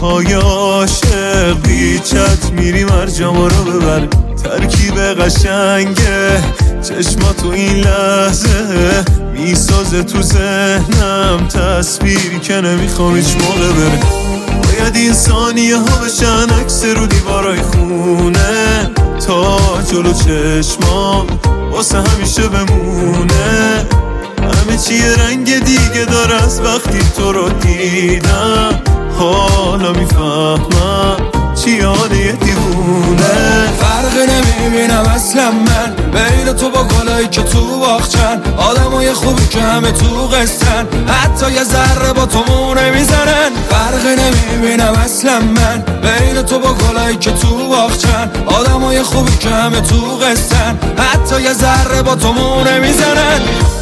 های عاشق بیچت میریم هر جامو رو ببر ترکیب قشنگه چشماتو این لحظه میسازه تو ذهنم تصویری که نمیخوام هیچ موقع بره باید این ثانیه ها بشن عکس رو دیوارای خونه تا جلو چشمام واسه همیشه بمونه همه چی رنگ دیگه داره از وقتی تو رو دیدم حالا میفهمم چی حاله یه دیوونه فرقی نمیبینم اصلا من بین تو با گلایی که تو باغچن آدمای خوبی که همه تو قصن حتی یه ذره با تو مو نمیزنن فرقی نمیبینم اصلا من بین تو با گلایی که تو باغچن آدمای خوبی که همه تو قصن حتی یه ذره با تو مو نمیزنن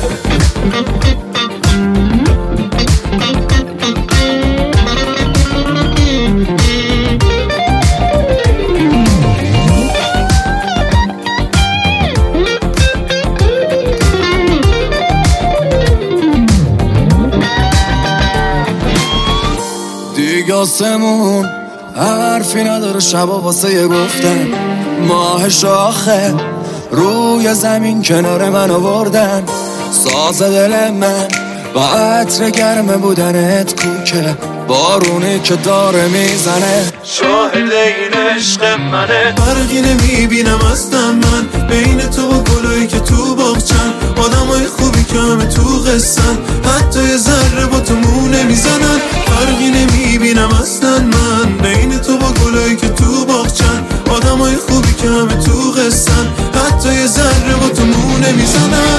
دیگه آسمون حرفی نداره شبا واسه یه گفتن ماه شاخه روی زمین کنار من آوردن ساز دل من با عطر گرم بودنت کوکه بارونی که داره میزنه شاهد این عشق منه فرقی نمیبینم اصلا من بین تو و گلایی که تو باغچن آدمای خوبی که همه تو قصن حتی یه ذره با تو مو نمیزنن فرقی نمیبینم اصلا من بین تو و گلایی که تو باغچن آدمای خوبی که همه تو قصن حتی یه ذره با تو مو نمیزنن